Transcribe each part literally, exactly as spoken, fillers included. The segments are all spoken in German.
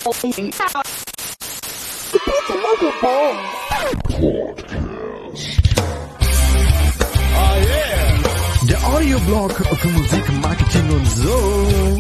Der Audioblog für Musik, Marketing und so.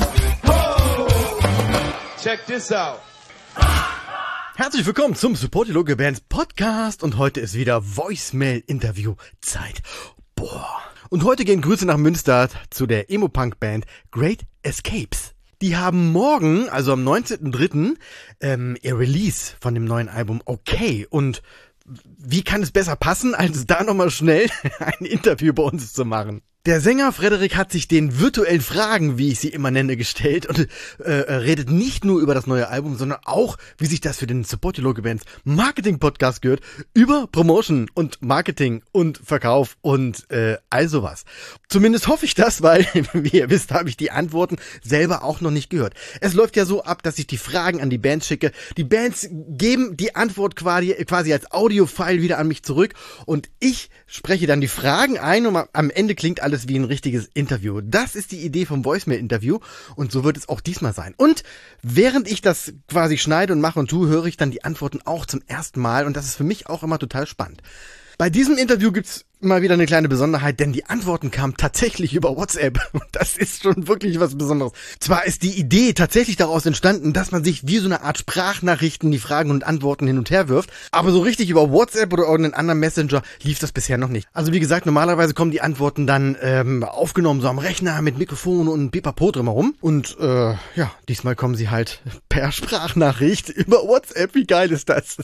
Check this out. Herzlich willkommen zum Support Your Local Bands Podcast und heute ist wieder Voicemail-Interview-Zeit. Boah. Und heute gehen Grüße nach Münster zu der Emo-Punk-Band Great Escapes. Die haben morgen, also am neunzehnten dritten Ähm, ihr Release von dem neuen Album Okay. Und wie kann es besser passen, als da nochmal schnell ein Interview bei uns zu machen? Der Sänger Frederik hat sich den virtuellen Fragen, wie ich sie immer nenne, gestellt und äh, redet nicht nur über das neue Album, sondern auch, wie sich das für den Support Your Local Bands Marketing Podcast gehört, über Promotion und Marketing und Verkauf und äh, all sowas. Zumindest hoffe ich das, weil, wie ihr wisst, habe ich die Antworten selber auch noch nicht gehört. Es läuft ja so ab, dass ich die Fragen an die Bands schicke. Die Bands geben die Antwort quasi, quasi als Audio-File wieder an mich zurück und ich spreche dann die Fragen ein und am Ende klingt alles wie ein richtiges Interview. Das ist die Idee vom Voicemail-Interview und so wird es auch diesmal sein. Und während ich das quasi schneide und mache und tue, höre ich dann die Antworten auch zum ersten Mal und das ist für mich auch immer total spannend. Bei diesem Interview gibt's mal wieder eine kleine Besonderheit, denn die Antworten kamen tatsächlich über WhatsApp. Und das ist schon wirklich was Besonderes. Zwar ist die Idee tatsächlich daraus entstanden, dass man sich wie so eine Art Sprachnachrichten die Fragen und Antworten hin und her wirft, aber so richtig über WhatsApp oder irgendeinen anderen Messenger lief das bisher noch nicht. Also wie gesagt, normalerweise kommen die Antworten dann ähm, aufgenommen so am Rechner mit Mikrofon und Pipapo drumherum. Und äh, ja, diesmal kommen sie halt per Sprachnachricht über WhatsApp. Wie geil ist das?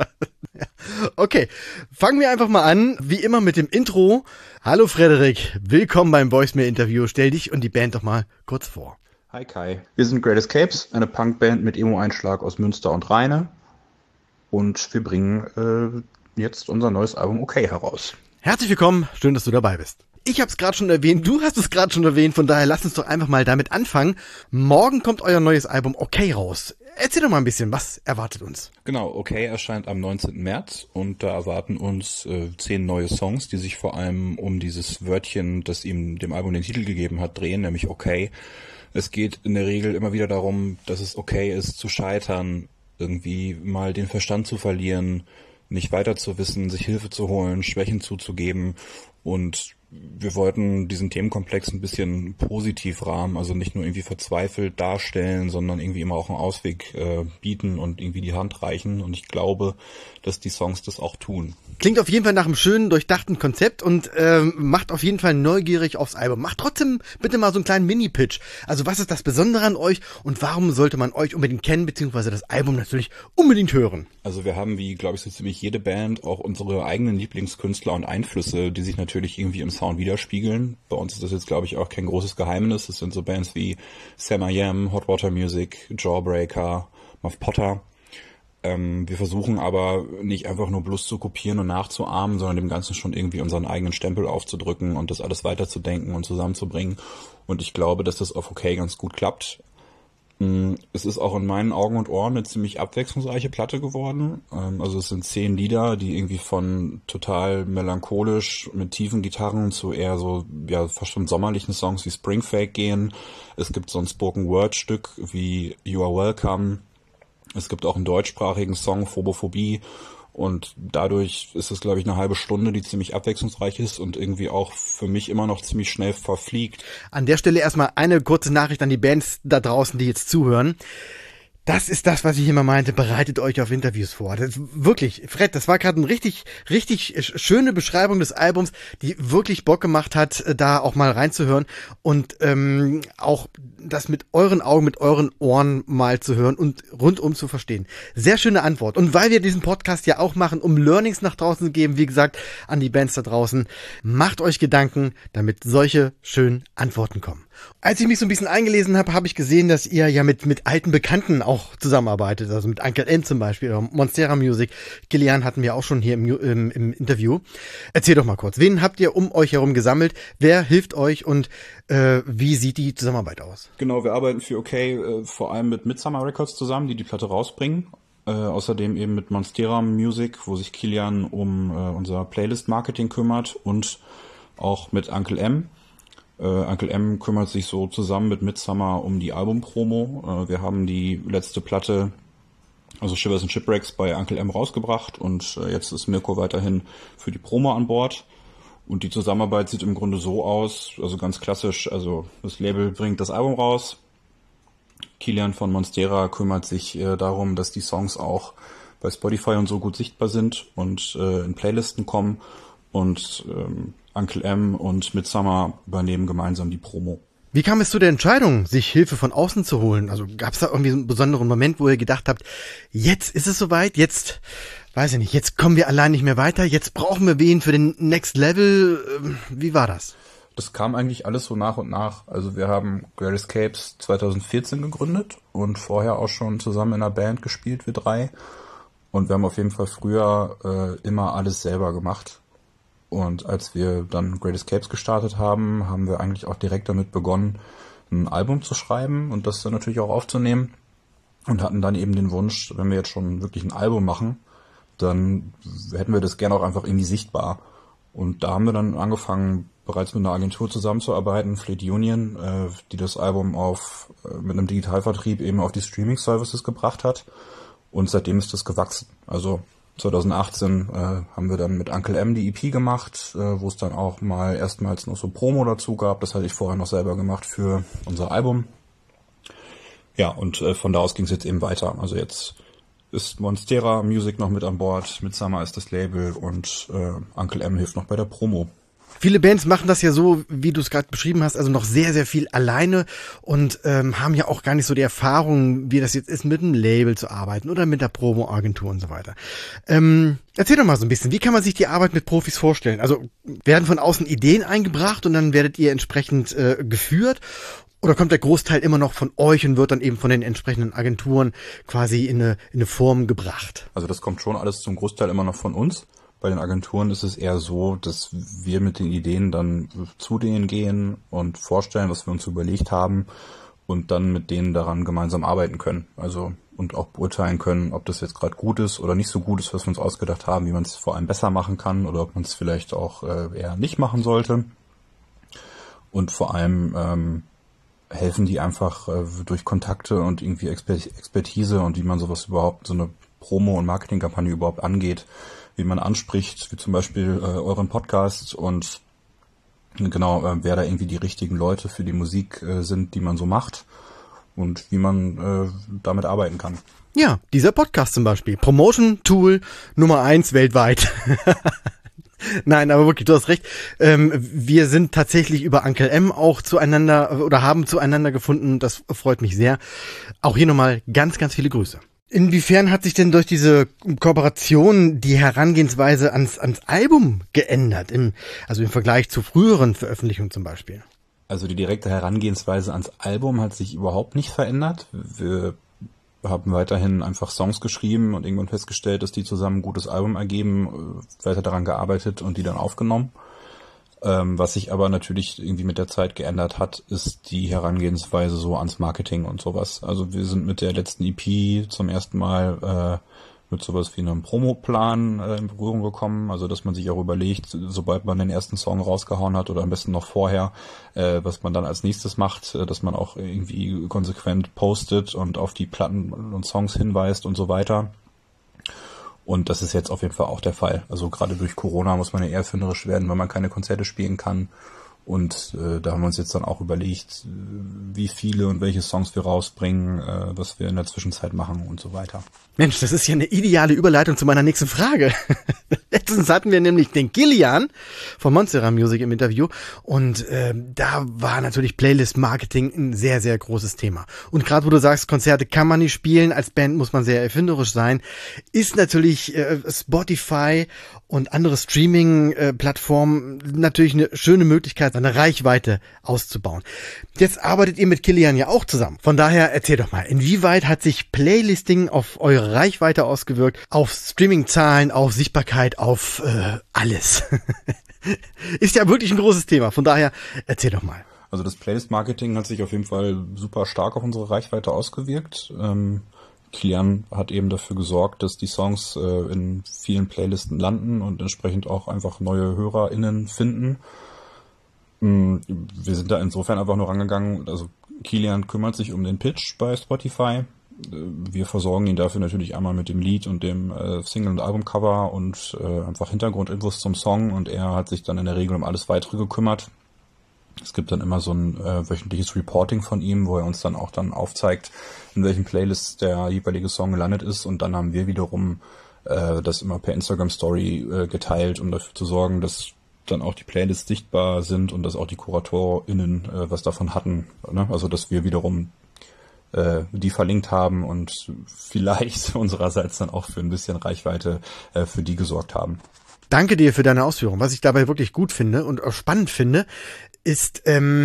Okay, fangen wir einfach mal an, wie immer mit dem Intro. Hallo Frederik, willkommen beim Voicemail-Interview. Stell dich und die Band doch mal kurz vor. Hi Kai, wir sind Great Escapes, eine Punkband mit Emo-Einschlag aus Münster und Rheine. Und wir bringen äh, jetzt unser neues Album Okay heraus. Herzlich willkommen, schön, dass du dabei bist. Ich habe es gerade schon erwähnt, du hast es gerade schon erwähnt, von daher lass uns doch einfach mal damit anfangen. Morgen kommt euer neues Album Okay raus. Erzähl doch mal ein bisschen, was erwartet uns? Genau, Okay erscheint am neunzehnten März und da erwarten uns äh, zehn neue Songs, die sich vor allem um dieses Wörtchen, das ihm dem Album den Titel gegeben hat, drehen, nämlich Okay. Es geht in der Regel immer wieder darum, dass es okay ist zu scheitern, irgendwie mal den Verstand zu verlieren, nicht weiter zu wissen, sich Hilfe zu holen, Schwächen zuzugeben und wir wollten diesen Themenkomplex ein bisschen positiv rahmen, also nicht nur irgendwie verzweifelt darstellen, sondern irgendwie immer auch einen Ausweg äh, bieten und irgendwie die Hand reichen. Und ich glaube, dass die Songs das auch tun. Klingt auf jeden Fall nach einem schönen, durchdachten Konzept und ähm, macht auf jeden Fall neugierig aufs Album. Macht trotzdem bitte mal so einen kleinen Mini-Pitch. Also was ist das Besondere an euch und warum sollte man euch unbedingt kennen, beziehungsweise das Album natürlich unbedingt hören? Also wir haben, wie glaube ich so ziemlich jede Band, auch unsere eigenen Lieblingskünstler und Einflüsse, die sich natürlich irgendwie im Sound widerspiegeln. Bei uns ist das jetzt, glaube ich, auch kein großes Geheimnis. Das sind so Bands wie Sam I Am, Hot Water Music, Jawbreaker, Muff Potter. Ähm, wir versuchen aber nicht einfach nur bloß zu kopieren und nachzuahmen, sondern dem Ganzen schon irgendwie unseren eigenen Stempel aufzudrücken und das alles weiterzudenken und zusammenzubringen. Und ich glaube, dass das auf Okay ganz gut klappt. Es ist auch in meinen Augen und Ohren eine ziemlich abwechslungsreiche Platte geworden. Also es sind zehn Lieder, die irgendwie von total melancholisch mit tiefen Gitarren zu eher so, ja, fast schon sommerlichen Songs wie Spring Fake gehen. Es gibt so ein Spoken-Word-Stück wie You Are Welcome. Es gibt auch einen deutschsprachigen Song, Phobophobie. Und dadurch ist es, glaube ich, eine halbe Stunde, die ziemlich abwechslungsreich ist und irgendwie auch für mich immer noch ziemlich schnell verfliegt. An der Stelle erstmal eine kurze Nachricht an die Bands da draußen, die jetzt zuhören. Das ist das, was ich immer meinte, bereitet euch auf Interviews vor. Das, wirklich, Fred, das war gerade eine richtig, richtig schöne Beschreibung des Albums, die wirklich Bock gemacht hat, da auch mal reinzuhören und ähm, auch das mit euren Augen, mit euren Ohren mal zu hören und rundum zu verstehen. Sehr schöne Antwort. Und weil wir diesen Podcast ja auch machen, um Learnings nach draußen zu geben, wie gesagt, an die Bands da draußen, macht euch Gedanken, damit solche schönen Antworten kommen. Als ich mich so ein bisschen eingelesen habe, habe ich gesehen, dass ihr ja mit mit alten Bekannten auch zusammenarbeitet, also mit Uncle M zum Beispiel oder Monstera Music. Kilian hatten wir auch schon hier im, im, im Interview. Erzähl doch mal kurz, wen habt ihr um euch herum gesammelt? Wer hilft euch und äh, wie sieht die Zusammenarbeit aus? Genau, wir arbeiten für Okay äh, vor allem mit Midsummer Records zusammen, die die Platte rausbringen. Äh, außerdem eben mit Monstera Music, wo sich Kilian um äh, unser Playlist-Marketing kümmert und auch mit Uncle M. Äh, Uncle M kümmert sich so zusammen mit Midsummer um die Albumpromo. Äh, wir haben die letzte Platte also Shivers and Shipwrecks bei Uncle M rausgebracht und äh, jetzt ist Mirko weiterhin für die Promo an Bord. Und die Zusammenarbeit sieht im Grunde so aus, also ganz klassisch, also das Label bringt das Album raus. Kilian von Monstera kümmert sich äh, darum, dass die Songs auch bei Spotify und so gut sichtbar sind und äh, in Playlisten kommen. Und ähm, Uncle M und Midsummer übernehmen gemeinsam die Promo. Wie kam es zu der Entscheidung, sich Hilfe von außen zu holen? Also gab es da irgendwie einen besonderen Moment, wo ihr gedacht habt, jetzt ist es soweit, jetzt, weiß ich nicht, jetzt kommen wir allein nicht mehr weiter, jetzt brauchen wir wen für den Next Level. Wie war das? Das kam eigentlich alles so nach und nach. Also wir haben Great Escapes zwanzig vierzehn gegründet und vorher auch schon zusammen in einer Band gespielt, wir drei. Und wir haben auf jeden Fall früher äh, immer alles selber gemacht. Und als wir dann Great Escapes gestartet haben, haben wir eigentlich auch direkt damit begonnen, ein Album zu schreiben und das dann natürlich auch aufzunehmen. Und hatten dann eben den Wunsch, wenn wir jetzt schon wirklich ein Album machen, dann hätten wir das gerne auch einfach irgendwie sichtbar. Und da haben wir dann angefangen, bereits mit einer Agentur zusammenzuarbeiten, Fleet Union, äh, die das Album auf äh, mit einem Digitalvertrieb eben auf die Streaming-Services gebracht hat. Und seitdem ist das gewachsen. Also zwanzig achtzehn äh, haben wir dann mit Uncle M die E P gemacht, äh, wo es dann auch mal erstmals noch so Promo dazu gab. Das hatte ich vorher noch selber gemacht für unser Album. Ja, und äh, von da aus ging es jetzt eben weiter. Also jetzt ist Monstera Music noch mit an Bord, Midsummer ist das Label und äh, Uncle M hilft noch bei der Promo. Viele Bands machen das ja so, wie du es gerade beschrieben hast, also noch sehr, sehr viel alleine und ähm, haben ja auch gar nicht so die Erfahrung, wie das jetzt ist, mit einem Label zu arbeiten oder mit der Promo-Agentur und so weiter. Ähm, erzähl doch mal so ein bisschen, wie kann man sich die Arbeit mit Profis vorstellen? Also werden von außen Ideen eingebracht und dann werdet ihr entsprechend äh, geführt? Oder kommt der Großteil immer noch von euch und wird dann eben von den entsprechenden Agenturen quasi in eine, in eine Form gebracht? Also das kommt schon alles zum Großteil immer noch von uns. Bei den Agenturen ist es eher so, dass wir mit den Ideen dann zu denen gehen und vorstellen, was wir uns überlegt haben und dann mit denen daran gemeinsam arbeiten können. Also und auch beurteilen können, ob das jetzt gerade gut ist oder nicht so gut ist, was wir uns ausgedacht haben, wie man es vor allem besser machen kann oder ob man es vielleicht auch äh, eher nicht machen sollte. Und vor allem ähm, helfen die einfach äh, durch Kontakte und irgendwie Exper- Expertise und wie man sowas überhaupt, so eine Promo- und Marketingkampagne überhaupt angeht, wie man anspricht, wie zum Beispiel äh, euren Podcast und genau, äh, wer da irgendwie die richtigen Leute für die Musik äh, sind, die man so macht und wie man äh, damit arbeiten kann. Ja, dieser Podcast zum Beispiel. Promotion-Tool Nummer eins weltweit. Nein, aber wirklich, du hast recht. Ähm, wir sind tatsächlich über Uncle M auch zueinander oder haben zueinander gefunden. Das freut mich sehr. Auch hier nochmal ganz, ganz viele Grüße. Inwiefern hat sich denn durch diese Kooperation die Herangehensweise ans, ans Album geändert? Im, also im Vergleich zu früheren Veröffentlichungen zum Beispiel? Also die direkte Herangehensweise ans Album hat sich überhaupt nicht verändert. Wir haben weiterhin einfach Songs geschrieben und irgendwann festgestellt, dass die zusammen ein gutes Album ergeben, weiter daran gearbeitet und die dann aufgenommen. Ähm, was sich aber natürlich irgendwie mit der Zeit geändert hat, ist die Herangehensweise so ans Marketing und sowas. Also wir sind mit der letzten E P zum ersten Mal äh, mit sowas wie einem Promoplan äh, in Berührung gekommen. Also dass man sich auch überlegt, sobald man den ersten Song rausgehauen hat oder am besten noch vorher, äh, was man dann als nächstes macht, äh, dass man auch irgendwie konsequent postet und auf die Platten und Songs hinweist und so weiter. Und das ist jetzt auf jeden Fall auch der Fall. Also gerade durch Corona muss man ja eher erfinderisch werden, weil man keine Konzerte spielen kann. Und äh, da haben wir uns jetzt dann auch überlegt, wie viele und welche Songs wir rausbringen, äh, was wir in der Zwischenzeit machen und so weiter. Mensch, das ist ja eine ideale Überleitung zu meiner nächsten Frage. Letztens hatten wir nämlich den Kilian von Monstera Music im Interview und äh, da war natürlich Playlist-Marketing ein sehr, sehr großes Thema. Und gerade wo du sagst, Konzerte kann man nicht spielen, als Band muss man sehr erfinderisch sein, ist natürlich äh, Spotify und andere Streaming-Plattformen natürlich eine schöne Möglichkeit, seine Reichweite auszubauen. Jetzt arbeitet ihr mit Kilian ja auch zusammen. Von daher erzähl doch mal, inwieweit hat sich Playlisting auf eure Reichweite ausgewirkt, auf Streaming-Zahlen, auf Sichtbarkeit, auf äh, alles? Ist ja wirklich ein großes Thema. Von daher erzähl doch mal. Also das Playlist-Marketing hat sich auf jeden Fall super stark auf unsere Reichweite ausgewirkt. Ähm, Kilian hat eben dafür gesorgt, dass die Songs äh, in vielen Playlisten landen und entsprechend auch einfach neue HörerInnen finden. Wir sind da insofern einfach nur rangegangen, also Kilian kümmert sich um den Pitch bei Spotify wir versorgen ihn dafür natürlich einmal mit dem Lied und dem äh, Single- und Albumcover und äh, einfach Hintergrundinfos zum Song, und er hat sich dann in der Regel um alles Weitere gekümmert. Es gibt dann immer so ein äh, wöchentliches Reporting von ihm, wo er uns dann auch dann aufzeigt, in welchen Playlists der jeweilige Song gelandet ist, und dann haben wir wiederum äh, das immer per Instagram Story äh, geteilt, um dafür zu sorgen, dass dann auch die Playlists sichtbar sind und dass auch die KuratorInnen äh, was davon hatten, ne? Also dass wir wiederum äh, die verlinkt haben und vielleicht unsererseits dann auch für ein bisschen Reichweite äh, für die gesorgt haben. Danke dir für deine Ausführung. Was ich dabei wirklich gut finde und auch spannend finde, ist,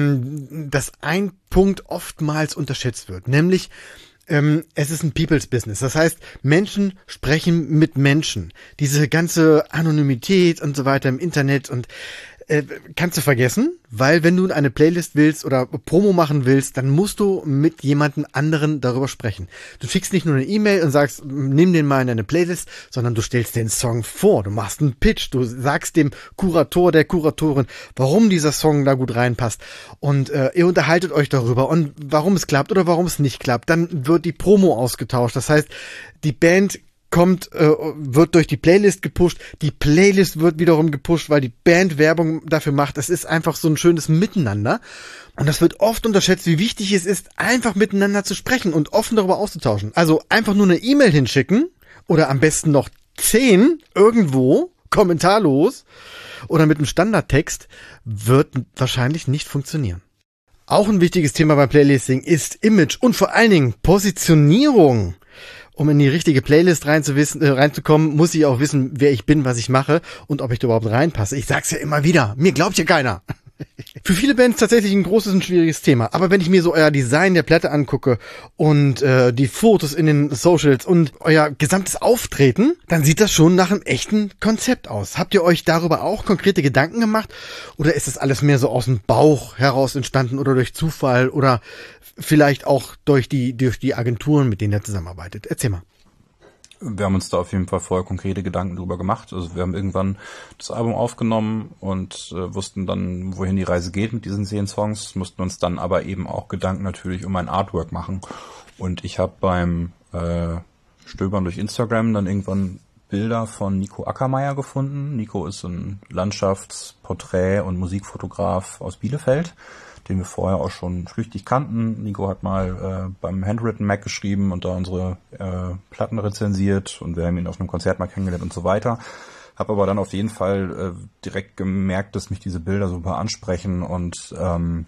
ähm, dass ein Punkt oftmals unterschätzt wird, nämlich ähm, es ist ein People's Business. Das heißt, Menschen sprechen mit Menschen. Diese ganze Anonymität und so weiter im Internet und äh, kannst du vergessen, weil wenn du eine Playlist willst oder Promo machen willst, dann musst du mit jemandem anderen darüber sprechen. Du schickst nicht nur eine E-Mail und sagst, nimm den mal in deine Playlist, sondern du stellst den Song vor, du machst einen Pitch, du sagst dem Kurator, der Kuratorin, warum dieser Song da gut reinpasst, und äh, ihr unterhaltet euch darüber und warum es klappt oder warum es nicht klappt. Dann wird die Promo ausgetauscht. Das heißt, die Band kommt, äh, wird durch die Playlist gepusht, die Playlist wird wiederum gepusht, weil die Band Werbung dafür macht. Es ist einfach so ein schönes Miteinander, und das wird oft unterschätzt, wie wichtig es ist, einfach miteinander zu sprechen und offen darüber auszutauschen. Also einfach nur eine E-Mail hinschicken oder am besten noch zehn irgendwo, kommentarlos oder mit einem Standardtext, wird wahrscheinlich nicht funktionieren. Auch ein wichtiges Thema beim Playlisting ist Image und vor allen Dingen Positionierung. Um in die richtige Playlist reinzuwissen, äh, reinzukommen, muss ich auch wissen, wer ich bin, was ich mache und ob ich da überhaupt reinpasse. Ich sag's ja immer wieder, mir glaubt ja keiner. Für viele Bands tatsächlich ein großes und schwieriges Thema. Aber wenn ich mir so euer Design der Platte angucke und äh, die Fotos in den Socials und euer gesamtes Auftreten, dann sieht das schon nach einem echten Konzept aus. Habt ihr euch darüber auch konkrete Gedanken gemacht? Oder ist das alles mehr so aus dem Bauch heraus entstanden oder durch Zufall oder vielleicht auch durch die durch die Agenturen, mit denen ihr zusammenarbeitet? Erzähl mal. Wir haben uns da auf jeden Fall vorher konkrete Gedanken drüber gemacht. Also wir haben irgendwann das Album aufgenommen und äh, wussten dann, wohin die Reise geht mit diesen zehn Songs, mussten uns dann aber eben auch Gedanken natürlich um ein Artwork machen. Und ich habe beim äh, Stöbern durch Instagram dann irgendwann Bilder von Nico Ackermeier gefunden. Nico ist ein Landschafts-, Porträt- und Musikfotograf aus Bielefeld, den wir vorher auch schon flüchtig kannten. Nico hat mal äh, beim Handwritten Mac geschrieben und da unsere äh, Platten rezensiert, und wir haben ihn auf einem Konzert mal kennengelernt und so weiter. Habe aber dann auf jeden Fall äh, direkt gemerkt, dass mich diese Bilder super ansprechen und ähm,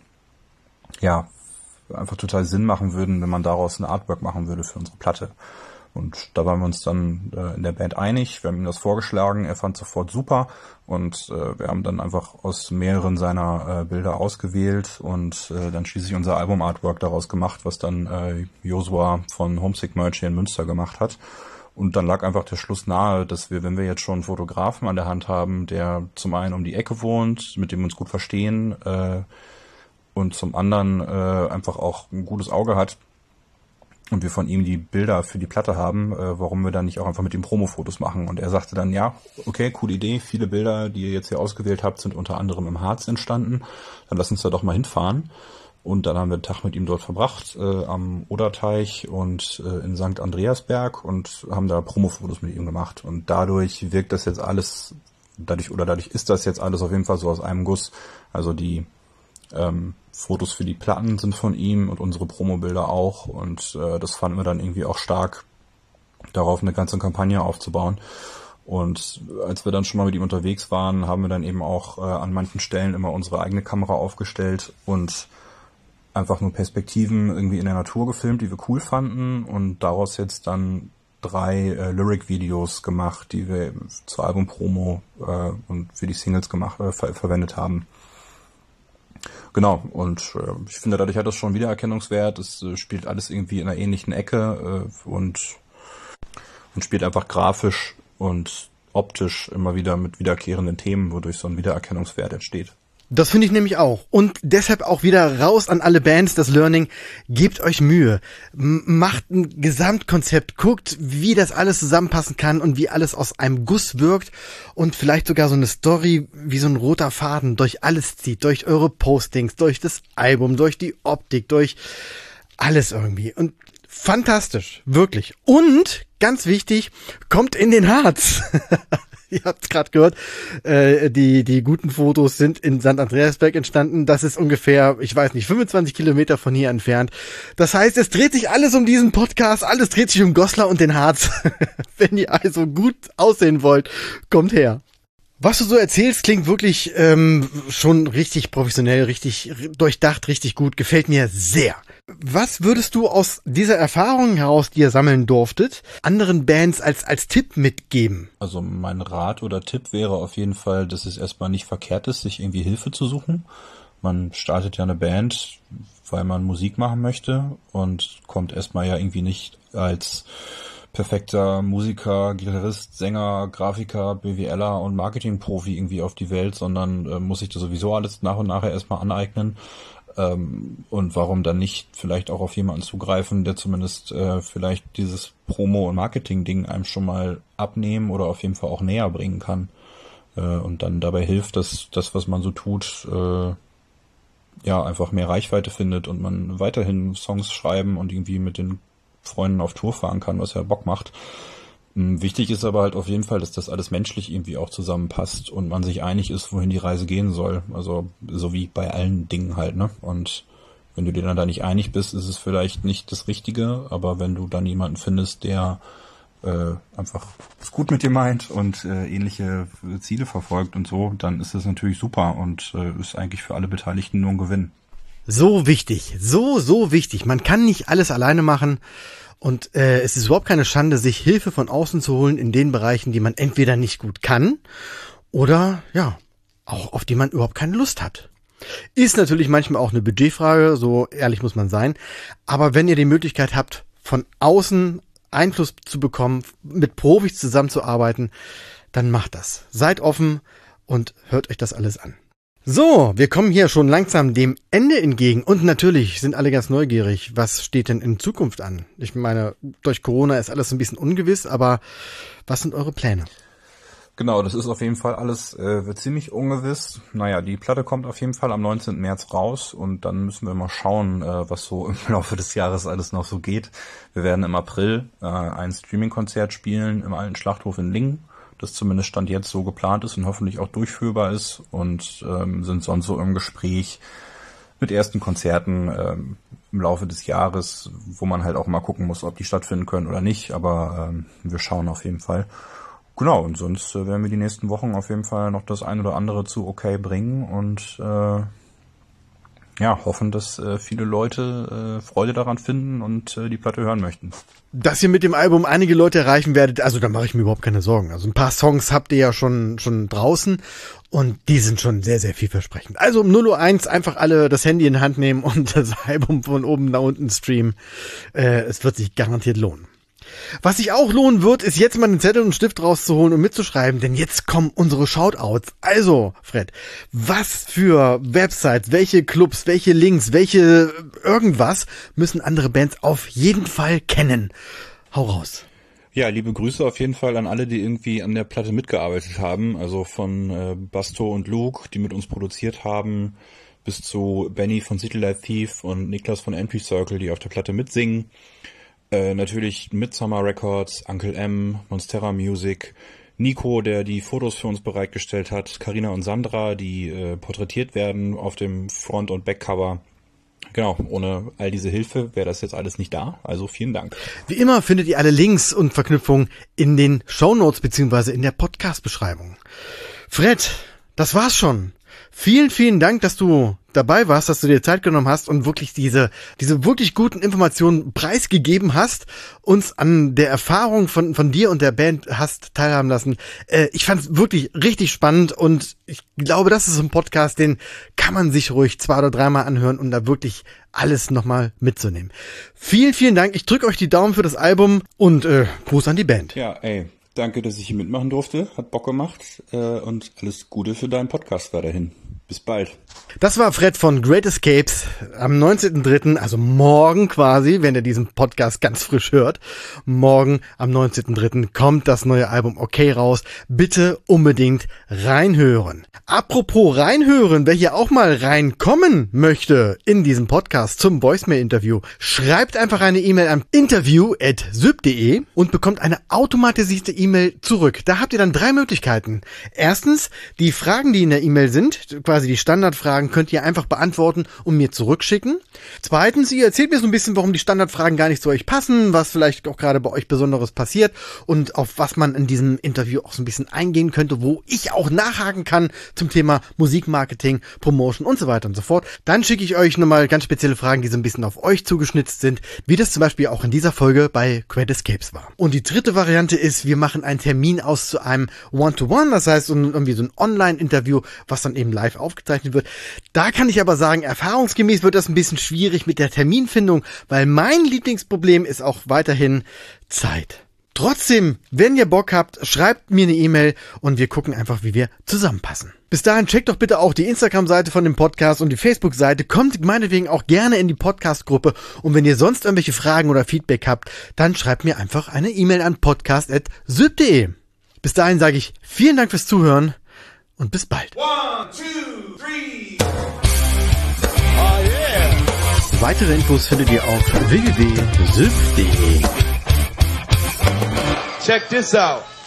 ja, einfach total Sinn machen würden, wenn man daraus ein Artwork machen würde für unsere Platte. Und da waren wir uns dann äh, in der Band einig. Wir haben ihm das vorgeschlagen, er fand sofort super, und äh, wir haben dann einfach aus mehreren seiner äh, Bilder ausgewählt und äh, dann schließlich unser Album-Artwork daraus gemacht, was dann äh, Joshua von Homesick Merch hier in Münster gemacht hat. Und dann lag einfach der Schluss nahe, dass wir, wenn wir jetzt schon einen Fotografen an der Hand haben, der zum einen um die Ecke wohnt, mit dem wir uns gut verstehen, äh, und zum anderen äh, einfach auch ein gutes Auge hat, und wir von ihm die Bilder für die Platte haben, äh, warum wir dann nicht auch einfach mit ihm Promo-Fotos machen. Und er sagte dann, ja, okay, coole Idee, viele Bilder, die ihr jetzt hier ausgewählt habt, sind unter anderem im Harz entstanden, dann lass uns da doch mal hinfahren. Und dann haben wir einen Tag mit ihm dort verbracht, äh, am Oderteich und äh, in Sankt Andreasberg, und haben da Promo-Fotos mit ihm gemacht. Und dadurch wirkt das jetzt alles, dadurch oder dadurch ist das jetzt alles auf jeden Fall so aus einem Guss. Also die ähm, Fotos für die Platten sind von ihm und unsere Promobilder auch, und äh, das fanden wir dann irgendwie auch stark, darauf eine ganze Kampagne aufzubauen. Und als wir dann schon mal mit ihm unterwegs waren, haben wir dann eben auch äh, an manchen Stellen immer unsere eigene Kamera aufgestellt und einfach nur Perspektiven irgendwie in der Natur gefilmt, die wir cool fanden, und daraus jetzt dann drei äh, Lyric-Videos gemacht, die wir zur Album-Promo äh, und für die Singles gemacht äh, ver- verwendet haben. Genau, und äh, ich finde, dadurch hat das schon Wiedererkennungswert. Es äh, spielt alles irgendwie in einer ähnlichen Ecke äh, und, und spielt einfach grafisch und optisch immer wieder mit wiederkehrenden Themen, wodurch so ein Wiedererkennungswert entsteht. Das finde ich nämlich auch. Und deshalb auch wieder raus an alle Bands, das Learning. Gebt euch Mühe. M- macht ein Gesamtkonzept. Guckt, wie das alles zusammenpassen kann und wie alles aus einem Guss wirkt. Und vielleicht sogar so eine Story wie so ein roter Faden durch alles zieht. Durch eure Postings, durch das Album, durch die Optik, durch alles irgendwie. Und Fantastisch, wirklich. Und, ganz wichtig, kommt in den Harz. Ihr habt es gerade gehört, äh, die die guten Fotos sind in Sankt Andreasberg entstanden. Das ist ungefähr, ich weiß nicht, fünfundzwanzig Kilometer von hier entfernt. Das heißt, es dreht sich alles um diesen Podcast, alles dreht sich um Goslar und den Harz. Wenn ihr also gut aussehen wollt, kommt her. Was du so erzählst, klingt wirklich ähm, schon richtig professionell, richtig durchdacht, richtig gut. Gefällt mir sehr. Was würdest du aus dieser Erfahrung heraus, die ihr sammeln durftet, anderen Bands als als Tipp mitgeben? Also mein Rat oder Tipp wäre auf jeden Fall, dass es erstmal nicht verkehrt ist, sich irgendwie Hilfe zu suchen. Man startet ja eine Band, weil man Musik machen möchte und kommt erstmal ja irgendwie nicht als perfekter Musiker, Gitarrist, Sänger, Grafiker, BWLer und Marketingprofi irgendwie auf die Welt, sondern äh, muss sich das sowieso alles nach und nach erstmal aneignen. Ähm, und warum dann nicht vielleicht auch auf jemanden zugreifen, der zumindest äh, vielleicht dieses Promo- und Marketing-Ding einem schon mal abnehmen oder auf jeden Fall auch näher bringen kann. Äh, und dann dabei hilft, dass das, was man so tut, äh, ja, einfach mehr Reichweite findet und man weiterhin Songs schreiben und irgendwie mit den Freunden auf Tour fahren kann, was ja Bock macht. Wichtig ist aber halt auf jeden Fall, dass das alles menschlich irgendwie auch zusammenpasst und man sich einig ist, wohin die Reise gehen soll. Also so wie bei allen Dingen halt, ne? Und wenn du dir dann da nicht einig bist, ist es vielleicht nicht das Richtige, aber wenn du dann jemanden findest, der äh, einfach es gut mit dir meint und äh, ähnliche Ziele verfolgt und so, dann ist das natürlich super und äh, ist eigentlich für alle Beteiligten nur ein Gewinn. So wichtig, so, so wichtig. Man kann nicht alles alleine machen und äh, es ist überhaupt keine Schande, sich Hilfe von außen zu holen in den Bereichen, die man entweder nicht gut kann oder, ja, auch auf die man überhaupt keine Lust hat. Ist natürlich manchmal auch eine Budgetfrage, so ehrlich muss man sein. Aber wenn ihr die Möglichkeit habt, von außen Einfluss zu bekommen, mit Profis zusammenzuarbeiten, dann macht das. Seid offen und hört euch das alles an. So, wir kommen hier schon langsam dem Ende entgegen und natürlich sind alle ganz neugierig, was steht denn in Zukunft an? Ich meine, durch Corona ist alles ein bisschen ungewiss, aber was sind eure Pläne? Genau, das ist auf jeden Fall alles äh, wird ziemlich ungewiss. Naja, die Platte kommt auf jeden Fall am neunzehnten März raus und dann müssen wir mal schauen, äh, was so im Laufe des Jahres alles noch so geht. Wir werden im April äh, ein Streaming-Konzert spielen im Alten Schlachthof in Lingen, das zumindest Stand jetzt so geplant ist und hoffentlich auch durchführbar ist und ähm, sind sonst so im Gespräch mit ersten Konzerten ähm, im Laufe des Jahres, wo man halt auch mal gucken muss, ob die stattfinden können oder nicht, aber ähm, wir schauen auf jeden Fall. Genau, und sonst äh, werden wir die nächsten Wochen auf jeden Fall noch das ein oder andere zu Okay bringen und äh, ja, hoffen, dass äh, viele Leute äh, Freude daran finden und äh, die Platte hören möchten. Dass ihr mit dem Album einige Leute erreichen werdet, also da mache ich mir überhaupt keine Sorgen. Also ein paar Songs habt ihr ja schon schon draußen und die sind schon sehr, sehr vielversprechend. Also um null Uhr eins einfach alle das Handy in die Hand nehmen und das Album von oben nach unten streamen. Äh, es wird sich garantiert lohnen. Was sich auch lohnen wird, ist jetzt mal einen Zettel und einen Stift rauszuholen und mitzuschreiben, denn jetzt kommen unsere Shoutouts. Also, Fred, was für Websites, welche Clubs, welche Links, welche irgendwas müssen andere Bands auf jeden Fall kennen? Hau raus. Ja, liebe Grüße auf jeden Fall an alle, die irgendwie an der Platte mitgearbeitet haben. Also von äh, Basto und Luke, die mit uns produziert haben, bis zu Benny von City Light Thief und Niklas von Entry Circle, die auf der Platte mitsingen. Äh, natürlich Midsummer Records, Uncle M, Monstera Music, Nico, der die Fotos für uns bereitgestellt hat, Carina und Sandra, die äh, porträtiert werden auf dem Front- und Backcover. Genau, ohne all diese Hilfe wäre das jetzt alles nicht da, also vielen Dank. Wie immer findet ihr alle Links und Verknüpfungen in den Shownotes beziehungsweise in der Podcast-Beschreibung. Fred, das war's schon. Vielen, vielen Dank, dass du dabei warst, dass du dir Zeit genommen hast und wirklich diese diese wirklich guten Informationen preisgegeben hast, uns an der Erfahrung von von dir und der Band hast teilhaben lassen. Äh, ich fand es wirklich richtig spannend und ich glaube, das ist ein Podcast, den kann man sich ruhig zwei oder dreimal anhören, um da wirklich alles nochmal mitzunehmen. Vielen, vielen Dank. Ich drücke euch die Daumen für das Album und äh, Gruß an die Band. Ja, ey, danke, dass ich hier mitmachen durfte. Hat Bock gemacht äh, und alles Gute für deinen Podcast weiterhin. Bis bald. Das war Fred von Great Escapes am neunzehnten dritten, also morgen quasi, wenn ihr diesen Podcast ganz frisch hört. Morgen am neunzehnten dritten kommt das neue Album Okay raus. Bitte unbedingt reinhören. Apropos reinhören, wer hier auch mal reinkommen möchte in diesen Podcast zum Voicemail-Interview, schreibt einfach eine E-Mail an interview at syb punkt de und bekommt eine automatisierte E-Mail zurück. Da habt ihr dann drei Möglichkeiten. Erstens, die Fragen, die in der E-Mail sind, quasi die Standardfragen, könnt ihr einfach beantworten und mir zurückschicken. Zweitens, ihr erzählt mir so ein bisschen, warum die Standardfragen gar nicht zu euch passen, was vielleicht auch gerade bei euch Besonderes passiert und auf was man in diesem Interview auch so ein bisschen eingehen könnte, wo ich auch nachhaken kann zum Thema Musikmarketing, Promotion und so weiter und so fort. Dann schicke ich euch nochmal ganz spezielle Fragen, die so ein bisschen auf euch zugeschnitzt sind, wie das zum Beispiel auch in dieser Folge bei Great Escapes war. Und die dritte Variante ist, wir machen einen Termin aus zu einem One-to-One, das heißt irgendwie so ein Online-Interview, was dann eben live aufgezeichnet wird. Da kann ich aber sagen, erfahrungsgemäß wird das ein bisschen schwierig mit der Terminfindung, weil mein Lieblingsproblem ist auch weiterhin Zeit. Trotzdem, wenn ihr Bock habt, schreibt mir eine E-Mail und wir gucken einfach, wie wir zusammenpassen. Bis dahin checkt doch bitte auch die Instagram-Seite von dem Podcast und die Facebook-Seite. Kommt meinetwegen auch gerne in die Podcast-Gruppe. Und wenn ihr sonst irgendwelche Fragen oder Feedback habt, dann schreibt mir einfach eine E-Mail an podcast at syb punkt de. Bis dahin sage ich vielen Dank fürs Zuhören und bis bald. One, two, three. Oh yeah. Weitere Infos findet ihr auf w w w punkt syb punkt de. Check this out.